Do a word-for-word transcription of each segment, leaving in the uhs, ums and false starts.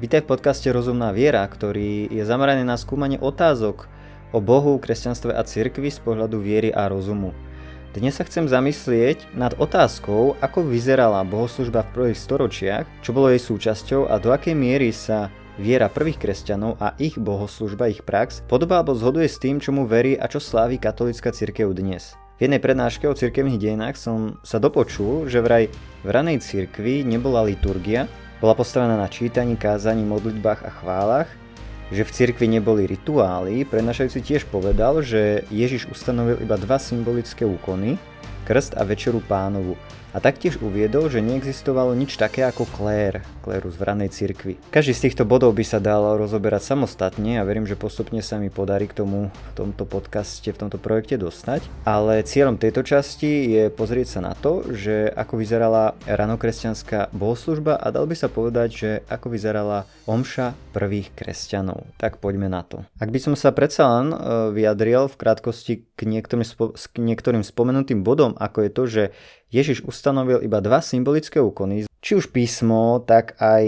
Vítaj v podcaste Rozumná viera, ktorý je zameraný na skúmanie otázok o Bohu, kresťanstve a cirkvi z pohľadu viery a rozumu. Dnes sa chcem zamyslieť nad otázkou, ako vyzerala bohoslužba v prvých storočiach, čo bolo jej súčasťou a do akej miery sa viera prvých kresťanov a ich bohoslužba, ich prax podobá alebo zhoduje s tým, čomu verí a čo slávi katolícka cirkev dnes. V jednej prednáške o cirkevných dejinách som sa dopočul, že vraj v ranej cirkvi nebola liturgia, bola postavená na čítaní, kázaní, modlitbách a chválach, že v cirkvi neboli rituály. Prednášajúci tiež povedal, že Ježiš ustanovil iba dva symbolické úkony, krst a večeru Pánovu. A taktiež uviedol, že neexistovalo nič také ako klér, klérus v ranej cirkvi. Každý z týchto bodov by sa dal rozoberať samostatne a verím, že postupne sa mi podarí k tomu v tomto podcaste, v tomto projekte dostať. Ale cieľom tejto časti je pozrieť sa na to, že ako vyzerala ranokresťanská bohoslužba a dal by sa povedať, že ako vyzerala omša prvých kresťanov. Tak poďme na to. Ak by som sa predsa len vyjadril v krátkosti k niektorým, spo- k niektorým spomenutým bodom, ako je to, že Ježiš ustanovil iba dva symbolické úkony. Či už písmo, tak aj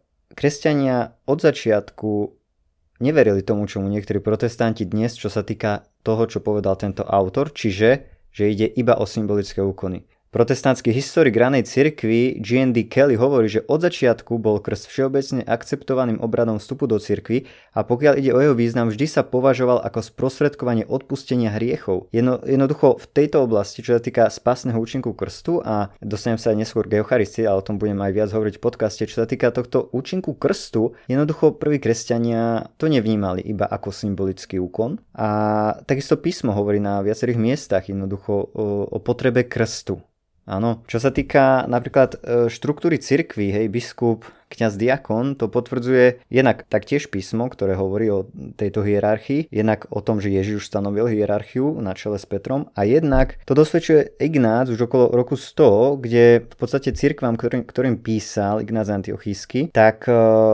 kresťania od začiatku neverili tomu, čomu niektorí protestanti dnes, čo sa týka toho, čo povedal tento autor, čiže, že ide iba o symbolické úkony. Protestantský historik ranej cirkvi G N D Kelly hovorí, že od začiatku bol krst všeobecne akceptovaným obradom vstupu do cirkvi a pokiaľ ide o jeho význam, vždy sa považoval ako sprostredkovanie odpustenia hriechov. Jedno, jednoducho v tejto oblasti, čo sa týka spásneho účinku krstu, a dostanem sa aj neskôr k Eucharistii, ale o tom budem aj viac hovoriť v podcaste, čo sa týka tohto účinku krstu, jednoducho prví kresťania to nevnímali iba ako symbolický úkon. A takisto písmo hovorí na viacerých miestach jednoducho o, o potrebe krstu. Áno, čo sa týka napríklad štruktúry cirkvi, hej, biskup, kňaz, diakon, to potvrdzuje jednak taktiež písmo, ktoré hovorí o tejto hierarchii, jednak o tom, že Ježiš stanovil hierarchiu na čele s Petrom a jednak to dosvedčuje Ignác už okolo roku sto, kde v podstate cirkvám, ktorým, ktorým písal Ignác Antiochísky, tak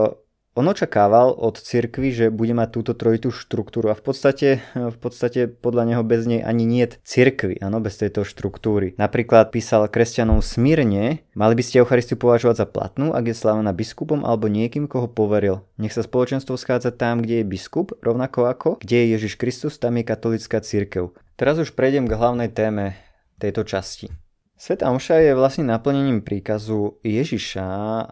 on očakával od cirkvi, že bude mať túto trojitú štruktúru a v podstate, v podstate podľa neho bez nej ani niet cirkvi, áno, bez tejto štruktúry. Napríklad písal kresťanom Smyrne: mali by ste Eucharistiu považovať za platnú, ak je slávená biskupom alebo niekým, koho poveril. Nech sa spoločenstvo schádza tam, kde je biskup, rovnako ako kde je Ježiš Kristus, tam je katolícka cirkev. Teraz už prejdem k hlavnej téme tejto časti. Svätá omša je vlastne naplnením príkazu Ježiša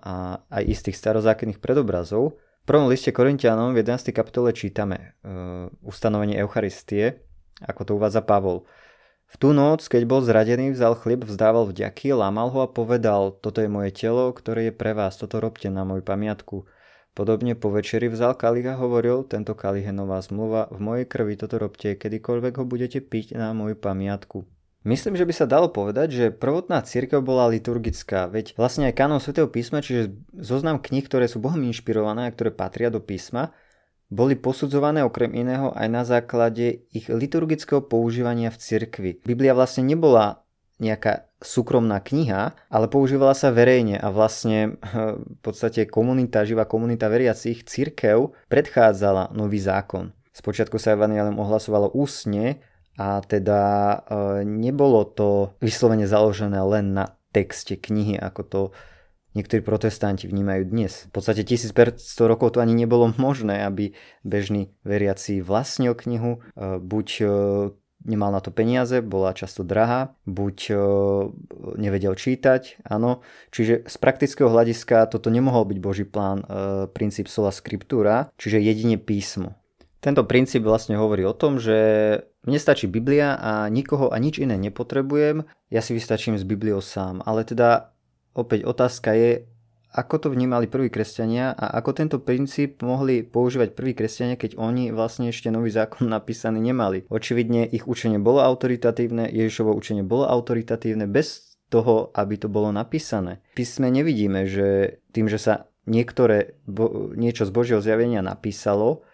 a aj istých starozákonných predobrazov. V prvom liste Korinťanom v jedenástej kapitole čítame uh, ustanovenie Eucharistie, ako to uvádza Pavol. V tú noc, keď bol zradený, vzal chlieb, vzdával vďaky, lámal ho a povedal: toto je moje telo, ktoré je pre vás, toto robte na moju pamiatku. Podobne po večeri vzal kalich a hovoril: tento kalich je nová zmluva, v mojej krvi, toto robte, kedykoľvek ho budete piť na moju pamiatku. Myslím, že by sa dalo povedať, že prvotná cirkev bola liturgická, veď vlastne aj kanon Svätého písma, čiže zoznam kníh, ktoré sú Bohom inšpirované a ktoré patria do písma, boli posudzované okrem iného aj na základe ich liturgického používania v cirkvi. Biblia vlastne nebola nejaká súkromná kniha, ale používala sa verejne a vlastne v podstate komunita, živá komunita veriacich, cirkev predchádzala nový zákon. Spočiatku sa evanjelium ohlasovalo ústne, a teda e, nebolo to vyslovene založené len na texte knihy, ako to niektorí protestanti vnímajú dnes. V podstate tisícpäťsto rokov to ani nebolo možné, aby bežný veriaci vlastnil knihu, e, buď e, nemal na to peniaze, bola často drahá, buď e, nevedel čítať, áno. Čiže z praktického hľadiska toto nemohol byť Boží plán, e, princíp sola scriptura, čiže jedine písmo. Tento princíp vlastne hovorí o tom, že mne stačí Biblia a nikoho a nič iné nepotrebujem, ja si vystačím s Bibliou sám. Ale teda opäť otázka je, ako to vnímali prví kresťania a ako tento princíp mohli používať prví kresťania, keď oni vlastne ešte nový zákon napísaný nemali. Očividne ich učenie bolo autoritatívne, Ježišovo učenie bolo autoritatívne bez toho, aby to bolo napísané. V písme nevidíme, že tým, že sa niektoré, bo, niečo z Božieho zjavenia napísalo,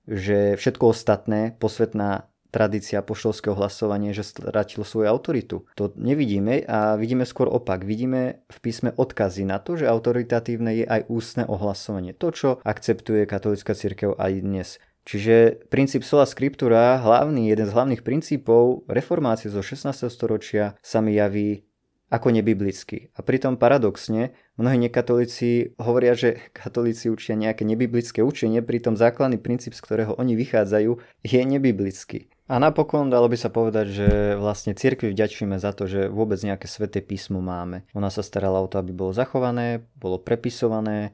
že všetko ostatné, posvetná tradícia apoštolského hlasovania, že stratilo svoju autoritu. To nevidíme a vidíme skôr opak. Vidíme v písme odkazy na to, že autoritatívne je aj ústne ohlasovanie. To, čo akceptuje katolícka cirkev aj dnes. Čiže princíp sola scriptura, hlavný, jeden z hlavných princípov reformácie zo šestnásteho storočia, sa mi javí ako nebiblický. A pritom paradoxne mnohí nekatolíci hovoria, že katolíci učia nejaké nebiblické učenie, pritom základný princíp, z ktorého oni vychádzajú, je nebiblický. A napokon dalo by sa povedať, že vlastne cirkvi vďačíme za to, že vôbec nejaké sväté písmo máme. Ona sa starala o to, aby bolo zachované, bolo prepisované,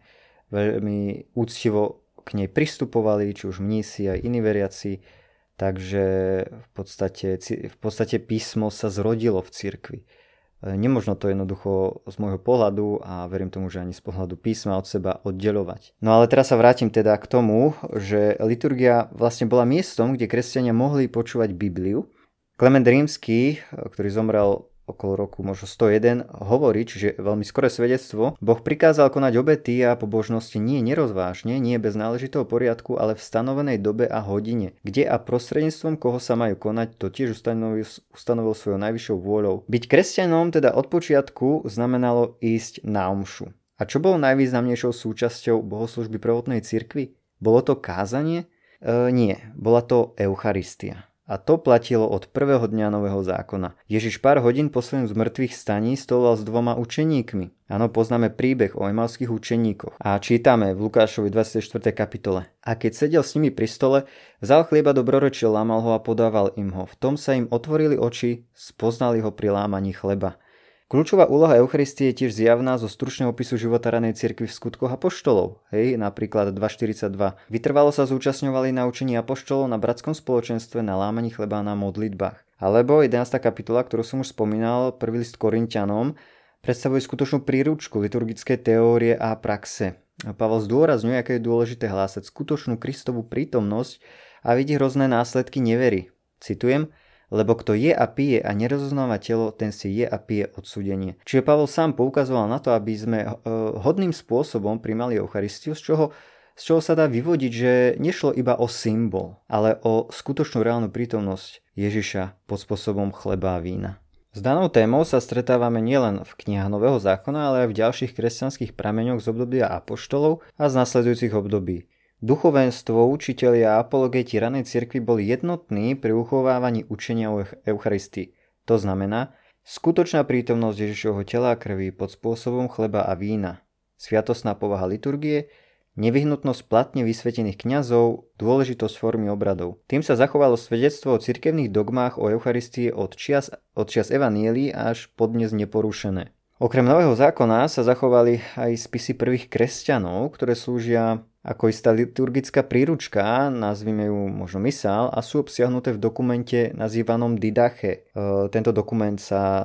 veľmi úctivo k nej pristupovali, či už mnísi aj iní veriaci. Takže v podstate, v podstate písmo sa zrodilo v cirkvi. Nemožno to jednoducho z môjho pohľadu a verím tomu, že ani z pohľadu písma od seba oddeľovať. No ale teraz sa vrátim teda k tomu, že liturgia vlastne bola miestom, kde kresťania mohli počúvať Bibliu. Klement Rímsky, ktorý zomrel okolo roku možno sto jeden, hovorí, čiže veľmi skoré svedectvo, Boh prikázal konať obety a pobožnosti nie nerozvážne, nie bez náležitého poriadku, ale v stanovenej dobe a hodine, kde a prostredníctvom koho sa majú konať, to tiež ustanovil, ustanovil svojou najvyššou vôľou. Byť kresťanom teda od počiatku znamenalo ísť na omšu. A čo bolo najvýznamnejšou súčasťou bohoslúžby prvotnej cirkvi? Bolo to kázanie? E, nie, bola to Eucharistia. A to platilo od prvého dňa nového zákona. Ježiš pár hodín po svojom z mŕtvych staní stoloval s dvoma učeníkmi. Áno, poznáme príbeh o emauských učeníkoch. A čítame v Lukášovi dvadsiatej štvrtej kapitole. A keď sedel s nimi pri stole, vzal chlieba dobrorečil, lámal ho a podával im ho. V tom sa im otvorili oči, spoznali ho pri lámaní chleba. Kľúčová úloha Eucharistie je tiež zjavná zo stručného opisu života ranej cirkvi v skutkoch apoštolov. Hej, napríklad dva štyridsaťdva. Vytrvalo sa zúčastňovali na učení apoštolov, na bratskom spoločenstve, na lámaní chleba a na modlitbách. Alebo jedenásta kapitola, ktorú som už spomínal, prvý list Korinťanom, predstavuje skutočnú príručku liturgické teórie a praxe. Pavol zdôrazňuje, aké je dôležité hlásať skutočnú Kristovú prítomnosť a vidí hrozné následky nevery. Citujem: lebo kto je a pije a nerozoznáva telo, ten si je a pije odsúdenie. Čiže Pavol sám poukazoval na to, aby sme hodným spôsobom primali Eucharistiu, z čoho, z čoho sa dá vyvodiť, že nešlo iba o symbol, ale o skutočnú reálnu prítomnosť Ježiša pod spôsobom chleba a vína. S danou témou sa stretávame nielen v knihách Nového zákona, ale aj v ďalších kresťanských prameňoch z obdobia apoštolov a z nasledujúcich období. Duchovenstvo, učitelia a apologeti ranej cirkvi boli jednotní pri uchovávaní učenia o Eucharistii. To znamená skutočná prítomnosť Ježišovho tela a krvi pod spôsobom chleba a vína, sviatostná povaha liturgie, nevyhnutnosť platne vysvetených kňazov, dôležitosť formy obradov. Tým sa zachovalo svedectvo o cirkevných dogmách o Eucharistii od čias, od čias evanílií až podnes neporušené. Okrem Nového zákona sa zachovali aj spisy prvých kresťanov, ktoré slúžia ako istá liturgická príručka, nazvime ju možno misál, a sú obsiahnuté v dokumente nazývanom Didache. E, tento dokument sa e,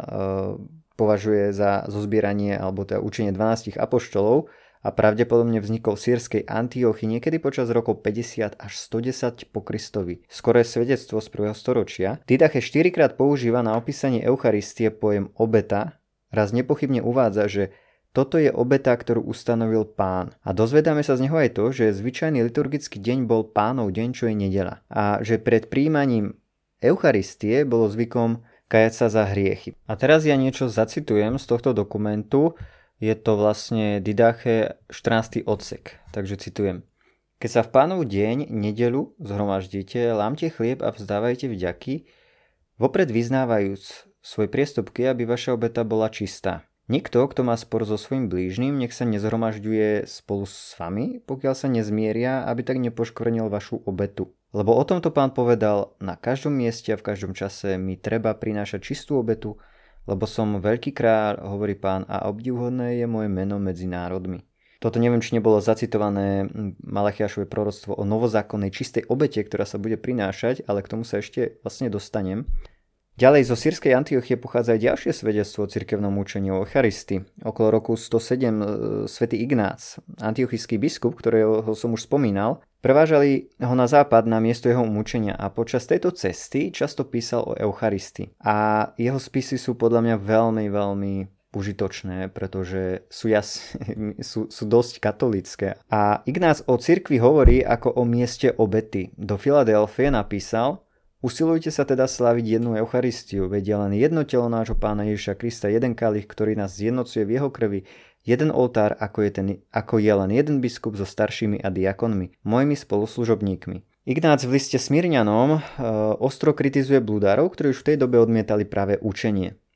považuje za zozbieranie alebo teda učenie dvanástich apoštolov a pravdepodobne vznikol v sýrskej Antiochy niekedy počas rokov päťdesiat až stodesať po Kristovi. Skoré svedectvo z prvého storočia. Didache štyrikrát používa na opísanie Eucharistie pojem obeta. Raz nepochybne uvádza, že toto je obeta, ktorú ustanovil Pán. A dozvedáme sa z neho aj to, že zvyčajný liturgický deň bol Pánov deň, čo je nedeľa. A že pred prijímaním Eucharistie bolo zvykom kajať sa za hriechy. A teraz ja niečo zacitujem z tohto dokumentu. Je to vlastne Didache štrnásty odsek. Takže citujem. Keď sa v Pánov deň, nedeľu, zhromaždíte, lámte chlieb a vzdávajte vďaky, vopred vyznávajúc svoje priestupky, aby vaša obeta bola čistá. Nikto, kto má spor so svojím blížnym, nech sa nezhromažďuje spolu s vami, pokiaľ sa nezmieria, aby tak nepoškvrnil vašu obetu. Lebo o tomto Pán povedal, na každom mieste a v každom čase mi treba prinášať čistú obetu, lebo som veľký kráľ, hovorí Pán, a obdivhodné je moje meno medzi národmi. Toto neviem, či nebolo zacitované Malachiášové proroctvo o novozákonnej čistej obete, ktorá sa bude prinášať, ale k tomu sa ešte vlastne dostanem. Ďalej zo sýrskej Antiochy pochádza aj ďalšie svedectvo o cirkevnom učení o Eucharistii. Okolo roku sto sedem svätý Ignác, antiochijský biskup, ktorého som už spomínal, prevážali ho na západ na miesto jeho umúčenia a počas tejto cesty často písal o Eucharistii. A jeho spisy sú podľa mňa veľmi, veľmi užitočné, pretože sú, jas, sú, sú dosť katolícke. A Ignác o cirkvi hovorí ako o mieste obety. Do Filadelfie napísal: usilujte sa teda slaviť jednu Eucharistiu, veď je len jedno telo nášho Pána Ježiša Krista, jeden kalich, ktorý nás zjednocuje v jeho krvi, jeden oltár, ako je, ten, ako je len jeden biskup so staršími a diakonmi, mojimi spoluslužobníkmi. Ignác v liste Smyrňanom e, ostro kritizuje bludárov, ktorí už v tej dobe odmietali práve učenie.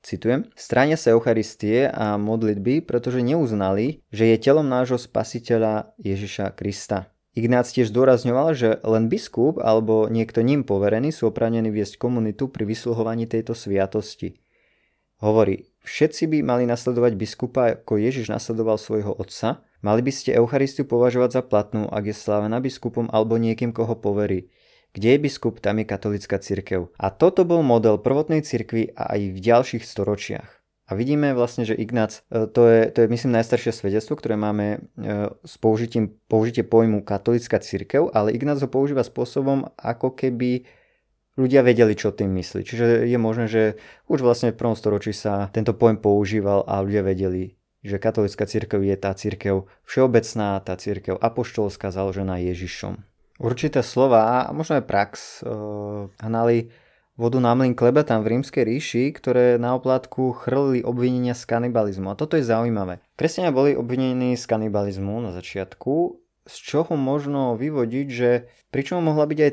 citujem, stránia sa Eucharistie a modlitby, pretože neuznali, že je telom nášho spasiteľa Ježiša Krista. Ignác tiež zdôrazňoval, že len biskup alebo niekto ním poverený sú oprávnení viesť komunitu pri vysluhovaní tejto sviatosti. Hovorí, všetci by mali nasledovať biskupa, ako Ježiš nasledoval svojho otca. Mali by ste Eucharistiu považovať za platnú, ak je slávená biskupom alebo niekým, koho poverí. Kde je biskup, tam je katolícka cirkev. A toto bol model prvotnej cirkvi a aj v ďalších storočiach. A vidíme vlastne, že Ignác, to je, to je myslím najstaršie svedectvo, ktoré máme s použitím použitie pojmu katolícka cirkev, ale Ignác ho používa spôsobom, ako keby ľudia vedeli, čo tým myslí. Čiže je možné, že už vlastne v prvom storočí sa tento pojem používal a ľudia vedeli, že katolícka cirkev je tá cirkev všeobecná, tá cirkev apoštolská, založená Ježišom. Určité slová a možno aj prax e, hnali vodu na mlyn klebetam v rímskej ríši, ktoré na oplátku chrlili obvinenia z kanibalizmu. A toto je zaujímavé. Kresťania boli obvinení z kanibalizmu na začiatku, z čoho možno vyvodiť, že pričom mohla byť aj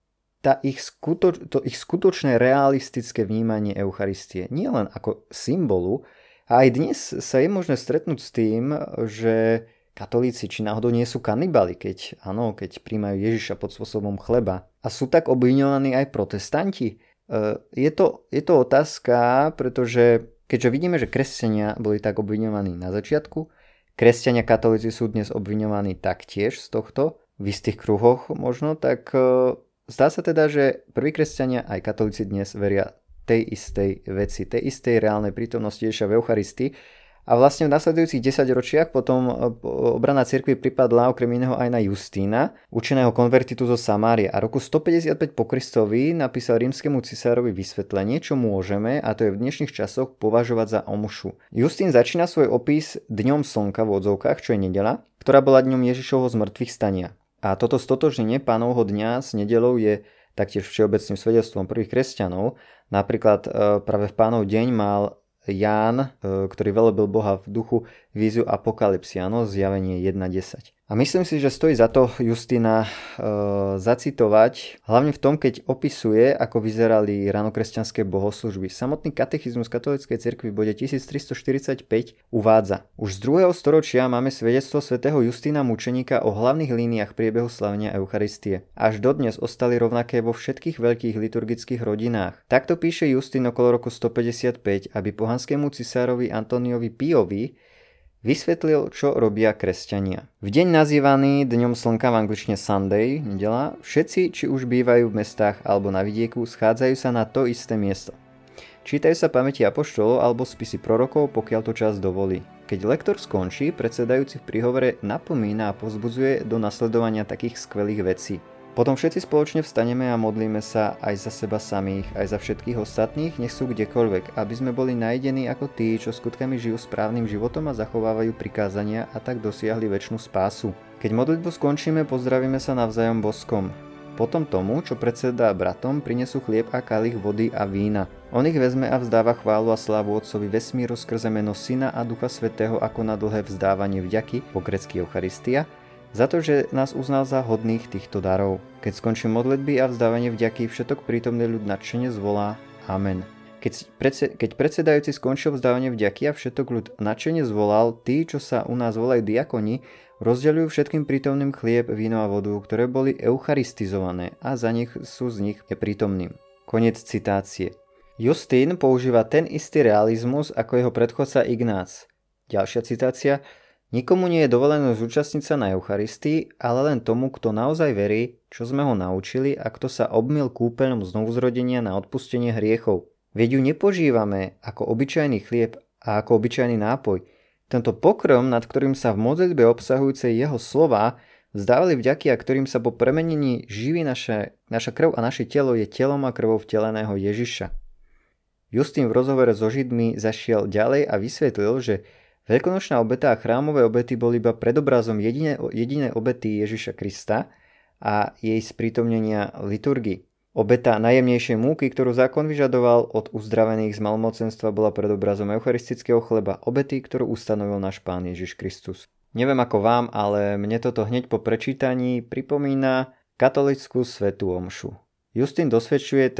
tá ich skutoč, to ich skutočné realistické vnímanie Eucharistie. Nie len ako symbolu, a aj dnes sa je možné stretnúť s tým, že katolíci či náhodou nie sú kanibali, keď, áno, keď príjmajú Ježiša pod spôsobom chleba. A sú tak obviňovaní aj protestanti? Je to, je to otázka, pretože keďže vidíme, že kresťania boli tak obviňovaní na začiatku, kresťania katolíci sú dnes obviňovaní taktiež z tohto, v istých kruhoch možno, tak zdá sa teda, že prví kresťania aj katolíci dnes veria tej istej veci, tej istej reálnej prítomnosti Ježiša v Eucharistii. A vlastne v nasledujúcich desaťročiach potom obrana cirkvi pripadla okrem iného aj na Justína, učeného konvertitu zo Samárie. A roku stopäťdesiatpäť po Kristovi napísal rímskemu cisárovi vysvetlenie, čo môžeme, a to je v dnešných časoch, považovať za omšu. Justín začína svoj opis dňom slnka v odzovkách, čo je nedeľa, ktorá bola dňom Ježišovho zmrtvých stania. A toto stotožnenie Pánovho dňa s nedeľou je taktiež všeobecným svedectvom prvých kresťanov. Napríklad práve v Pánov deň mal Ján, ktorý velebil Boha v duchu, víziu apokalypsy, áno, zjavenie jedna desať. A myslím si, že stojí za to Justína e, zacitovať, hlavne v tom, keď opisuje, ako vyzerali ranokresťanské bohoslužby. Samotný katechizmus katolíckej cirkvi v bode tisíctristoštyridsaťpäť uvádza: Už z druhého storočia máme svedectvo svätého Justína mučeníka o hlavných líniách priebehu slavenia Eucharistie. Až dodnes ostali rovnaké vo všetkých veľkých liturgických rodinách. Takto píše Justín okolo roku stopäťdesiatpäť, aby pohanskému cisárovi Antoniovi Piovi vysvetlil, čo robia kresťania. V deň nazývaný dňom slnka, v angličtine Sunday, nedeľa, všetci, či už bývajú v mestách alebo na vidieku, schádzajú sa na to isté miesto. Čítajú sa pamäti apoštolov alebo spisy prorokov, pokiaľ to čas dovolí. Keď lektor skončí, predsedajúci v príhovore napomína a povzbudzuje do nasledovania takých skvelých vecí. Potom všetci spoločne vstaneme a modlíme sa aj za seba samých, aj za všetkých ostatných, nech sú kdekoľvek, aby sme boli najdení ako tí, čo skutkami žijú správnym životom a zachovávajú prikázania a tak dosiahli večnú spásu. Keď modlitbu skončíme, pozdravíme sa navzájom boskom. Potom tomu, čo predsedá bratom, prinesú chlieb a kalich vody a vína. On ich vezme a vzdáva chválu a slávu Otcovi vesmíru skrze meno Syna a Ducha Svätého ako na dlhé vzdávanie vďaky, po grécky Eucharistia, za to, že nás uznal za hodných týchto darov. Keď skončí modlitby a vzdávanie vďaky, všetok prítomný ľud nadšene zvolá Amen. Keď, predse, keď predsedajúci skončil vzdávanie vďaky a všetok ľud nadšene zvolal, tí, čo sa u nás volajú diakoni, rozdeľujú všetkým prítomným chlieb, víno a vodu, ktoré boli eucharistizované a za nich sú z nich neprítomným. Koniec citácie. Justín používa ten istý realizmus ako jeho predchodca Ignác. Ďalšia citácia. Nikomu nie je dovolené zúčastniť sa na Eucharistii, ale len tomu, kto naozaj verí, čo sme ho naučili a kto sa obmyl kúpeľom znovuzrodenia na odpustenie hriechov. Veď ju nepožívame ako obyčajný chlieb a ako obyčajný nápoj. Tento pokrm, nad ktorým sa v modlitbe obsahujúcej jeho slova vzdávali vďaky a ktorým sa po premenení živí naše, naša krv a naše telo, je telom a krvou vteleného Ježiša. Justín v rozhovore so Židmi zašiel ďalej a vysvetlil, že veľkonočná obeta a chrámové obety boli iba predobrazom jediné, jediné obety Ježiša Krista a jej sprítomnenia liturgii. Obeta najjemnejšej múky, ktorú zákon vyžadoval od uzdravených z malmocenstva, bola predobrazom eucharistického chleba, obety, ktorú ustanovil náš Pán Ježiš Kristus. Neviem ako vám, ale mne toto hneď po prečítaní pripomína katolícku svätú omšu. Justín dosvedčuje teda,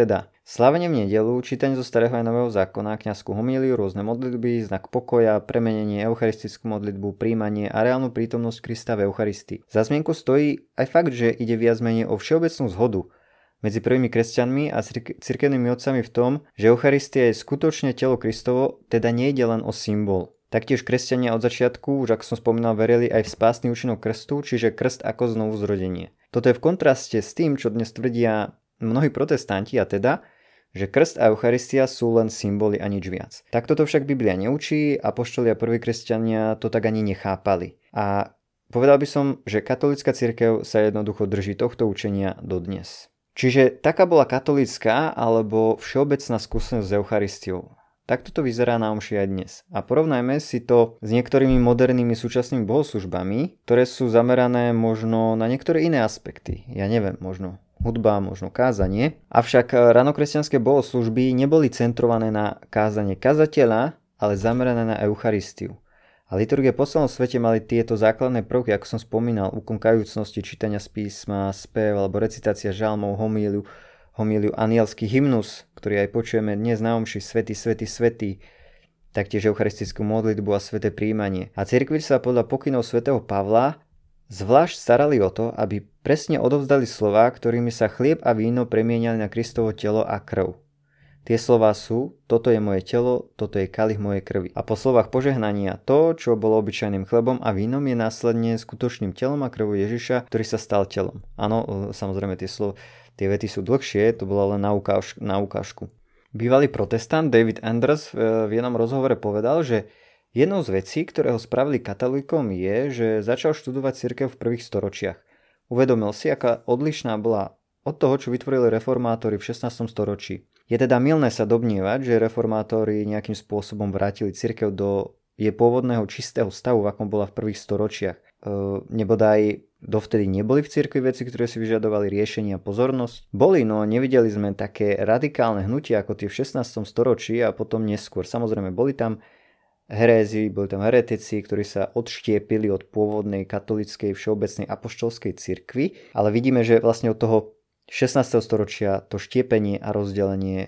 Slávenie v nedeľu, čítanie zo Starého aj Nového zákona, kňazskú homíliu, rôzne modlitby, znak pokoja, premenenie, eucharistickú modlitbu, príjmanie a reálnu prítomnosť Krista v Eucharistii. Za zmienku stojí aj fakt, že ide viac menej o všeobecnú zhodu medzi prvými kresťanmi a cirkevnými otcami v tom, že Eucharistia je skutočne telo Kristovo, teda nejde len o symbol. Taktiež kresťania od začiatku, už ako som spomínal, verili aj v spásny účinok krstu, čiže krst ako znovu zrodenie. Toto je v kontraste s tým, čo dnes tvrdia mnohí protestanti, a teda, že krst a Eucharistia sú len symboly a nič viac. Takto to však Biblia neučí, apoštoli a prví kresťania to tak ani nechápali. A povedal by som, že katolícka cirkev sa jednoducho drží tohto učenia dodnes. Čiže taká bola katolícka alebo všeobecná skúsenosť s Eucharistiou. Takto to vyzerá na omši aj dnes. A porovnajme si to s niektorými modernými súčasnými bohoslúžbami, ktoré sú zamerané možno na niektoré iné aspekty. Ja neviem, možno hudba, možno kázanie. Avšak ranokresťanské bohoslúžby neboli centrované na kázanie kazateľa, ale zamerané na Eucharistiu. A liturgie po celom svete mali tieto základné prvky, ako som spomínal, úkon kajúcnosti, čítania z písma, spev alebo recitácia žalmov, homíliu, homíliu anielský hymnus, ktorý aj počujeme dnes na omši, svätý, svätý, svätý, taktiež eucharistickú modlitbu a sväté príjmanie. A cirkvi sa podľa pokynov svätého Pavla zvlášť starali o to, aby presne odovzdali slová, ktorými sa chlieb a víno premieniali na Kristovo telo a krv. Tie slová sú: toto je moje telo, toto je kalich mojej krvi. A po slovách požehnania to, čo bolo obyčajným chlebom a vínom, je následne skutočným telom a krvou Ježiša, ktorý sa stal telom. Áno, samozrejme tie slova, tie vety sú dlhšie, to bolo len na, ukáž, na ukážku. Bývalý protestant David Anders v jednom rozhovore povedal, že jednou z vecí, ktoré ho spravili katolíkom, je, že začal študovať cirkev v prvých storočiach. Uvedomil si, aká odlišná bola od toho, čo vytvorili reformátori v šestnástom storočí. Je teda mylné sa domnievať, že reformátori nejakým spôsobom vrátili cirkev do jej pôvodného čistého stavu, v akom bola v prvých storočiach. E, nebodaj dovtedy neboli v cirkvi veci, ktoré si vyžadovali riešenie a pozornosť? Boli, no nevideli sme také radikálne hnutia ako tie v šestnástom storočí a potom neskôr. Samozrejme, boli tam herézi, boli tam heretici, ktorí sa odštiepili od pôvodnej katolíckej všeobecnej apoštolskej cirkvi, ale vidíme, že vlastne od toho šestnásteho storočia to štiepenie a rozdelenie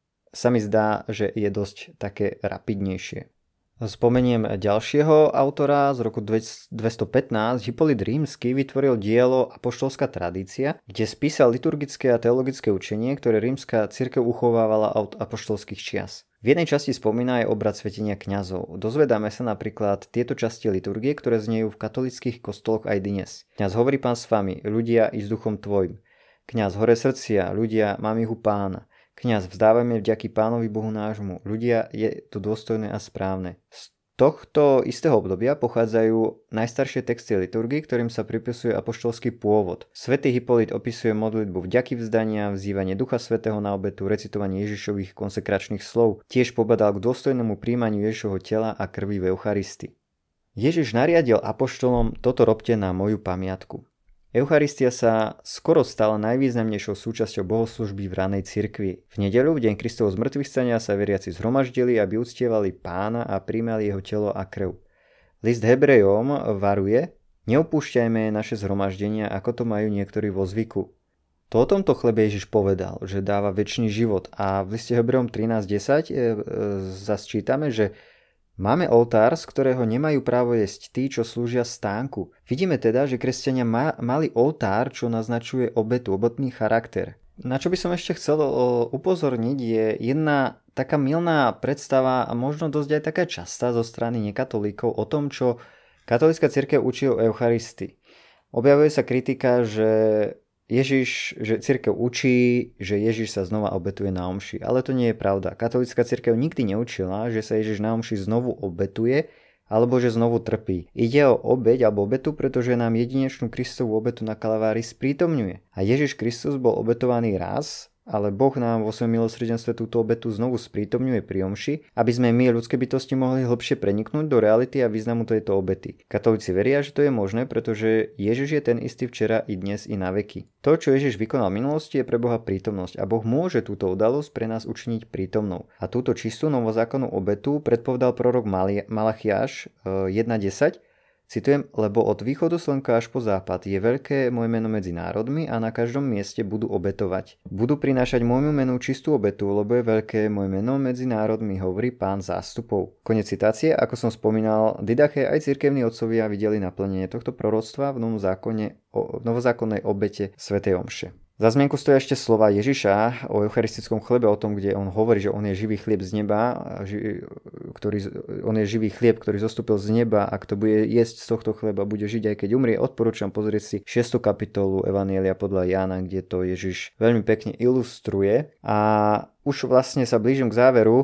sa mi zdá, že je dosť také rapidnejšie. Spomeniem ďalšieho autora z roku dvestopätnásť. Hipolit Rímsky vytvoril dielo Apoštolská tradícia, kde spísal liturgické a teologické učenie, ktoré rímska cirkev uchovávala od apoštolských čias. V jednej časti spomína aj obrad svetenia kňazov. Dozvedáme sa napríklad tieto časti liturgie, ktoré znejú v katolíckych kostoloch aj dnes. Kňaz hovorí: Pán s vami, ľudia, i s duchom tvojim. Kňaz hore srdcia, ľudia, mám ich u Pána. Kňaz, vzdávajme vďaky Pánovi Bohu nášmu. Ľudia, je to dôstojné a správne. Z tohto istého obdobia pochádzajú najstaršie texty liturgie, ktorým sa pripisuje apoštolský pôvod. Svätý Hipolit opisuje modlitbu vďaky vzdania, vzývanie Ducha Svätého na obetu, recitovanie Ježišových konsekračných slov. Tiež pobadal k dôstojnému príjmaniu Ježišovho tela a krvi v Eucharistii. Ježiš nariadil apoštolom: toto robte na moju pamiatku. Eucharistia sa skoro stala najvýznamnejšou súčasťou bohoslúžby v ranej cirkvi. V nedeľu, v deň Kristovho zmŕtvychvstania, sa veriaci zhromaždili, aby uctievali Pána a prijímali jeho telo a krv. List Hebrejom varuje: neopúšťajme naše zhromaždenia, ako to majú niektorí vo zvyku. To o tomto chlebe Ježiš povedal, že dáva večný život, a v liste Hebrejom trinásť desať e, e, zas čítame, že máme oltár, z ktorého nemajú právo jesť tí, čo slúžia stánku. Vidíme teda, že kresťania ma- mali oltár, čo naznačuje obetu, obetný charakter. Na čo by som ešte chcel upozorniť, je jedna taká mylná predstava a možno dosť aj taká častá zo strany nekatolíkov o tom, čo katolícka cirkev učí o Eucharistii. Objavuje sa kritika, že Ježiš, že cirkev učí, že Ježiš sa znova obetuje na omši, ale to nie je pravda. Katolícka cirkev nikdy neučila, že sa Ježiš na omši znovu obetuje, alebo že znovu trpí. Ide o obeť alebo obetu, pretože nám jedinečnú Kristovú obetu na Kalvári sprítomňuje. A Ježiš Kristus bol obetovaný raz, ale Boh nám vo svojom milosrdenstve túto obetu znovu sprítomňuje pri omši, aby sme my, ľudské bytosti, mohli hlbšie preniknúť do reality a významu tejto obety. Katolíci veria, že to je možné, pretože Ježiš je ten istý včera, i dnes, i na veky. To, čo Ježiš vykonal v minulosti, je pre Boha prítomnosť a Boh môže túto udalosť pre nás učiniť prítomnou. A túto čistú novozákonnú obetu predpovedal prorok Malachiáš jeden desať. Citujem, lebo od východu slnka až po západ je veľké moje meno medzi národmi a na každom mieste budú obetovať. Budú prinášať môjmu menu čistú obetu, lebo je veľké moje meno medzi národmi, hovorí Pán zástupov. Konec citácie, ako som spomínal, Didache aj cirkevní otcovia videli naplnenie tohto proroctva v novom zákone, o, v novozákonnej obete svätej omše. Za zmienku stojí ešte slova Ježiša o eucharistickom chlebe, o tom, kde on hovorí, že on je živý chlieb z neba, ktorý, on je živý chlieb, ktorý zostúpil z neba a kto bude jesť z tohto chleba, bude žiť aj keď umrie. Odporúčam pozrieť si šiestu kapitolu Evanjelia podľa Jána, kde to Ježiš veľmi pekne ilustruje. A už vlastne sa blížim k záveru.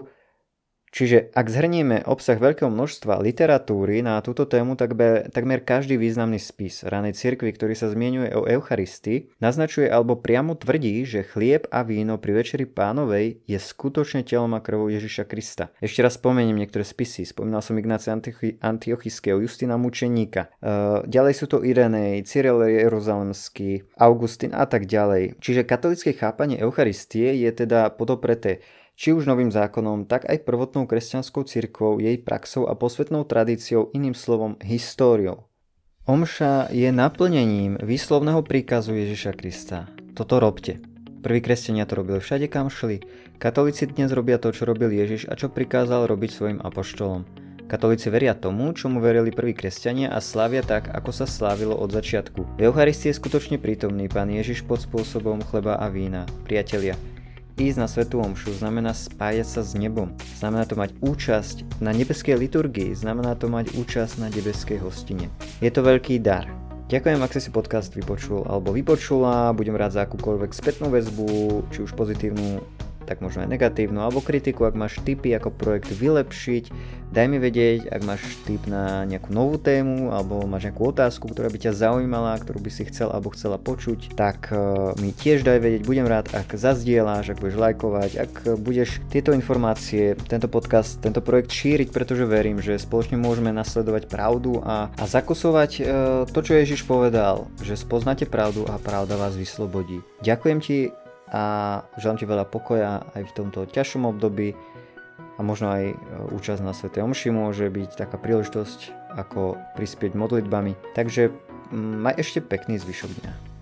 Čiže ak zhrnieme obsah veľkého množstva literatúry na túto tému, tak be, takmer každý významný spis ranej cirkvi, ktorý sa zmieňuje o Eucharistii, naznačuje alebo priamo tvrdí, že chlieb a víno pri Večeri Pánovej je skutočne telom a krvou Ježiša Krista. Ešte raz spomeniem niektoré spisy. Spomínal som Ignácia Antiochiského, Justina Mučeníka. E, ďalej sú to Irenej, Cyril Jeruzalemský, Augustín a tak ďalej. Čiže katolické chápanie Eucharistie je teda podopreté či už novým zákonom, tak aj prvotnou kresťanskou cirkvou, jej praxou a posvetnou tradíciou, iným slovom históriou. Omša je naplnením výslovného príkazu Ježiša Krista. Toto robte. Prví kresťania to robili všade, kam šli. Katolíci dnes robia to, čo robil Ježiš a čo prikázal robiť svojim apoštolom. Katolíci veria tomu, čomu verili prví kresťania a slávia tak, ako sa slávilo od začiatku. V Eucharistii je skutočne prítomný Pán Ježiš pod spôsobom chleba a vína. Priatelia, ísť na svätú omšu znamená spájať sa s nebom. Znamená to mať účasť na nebeskej liturgii, znamená to mať účasť na nebeskej hostine. Je to veľký dar. Ďakujem, ak si podcast vypočul alebo vypočula, budem rád za akúkoľvek spätnú väzbu, či už pozitívnu, tak možno aj negatívnu, alebo kritiku, ak máš tipy, ako projekt vylepšiť. Daj mi vedieť, ak máš tip na nejakú novú tému, alebo máš nejakú otázku, ktorá by ťa zaujímala, ktorú by si chcel alebo chcela počuť, tak uh, mi tiež daj vedieť. Budem rád, ak zazdieľaš, ak budeš lajkovať, ak budeš tieto informácie, tento podcast, tento projekt šíriť, pretože verím, že spoločne môžeme nasledovať pravdu a, a zakusovať uh, to, čo Ježiš povedal, že spoznáte pravdu a pravda vás vyslobodí. Ďakujem ti a želám ti veľa pokoja aj v tomto ťažšom období a možno aj účasť na svätej omši môže byť taká príležitosť, ako prispieť modlitbami. Takže maj ešte pekný zvyšok dňa.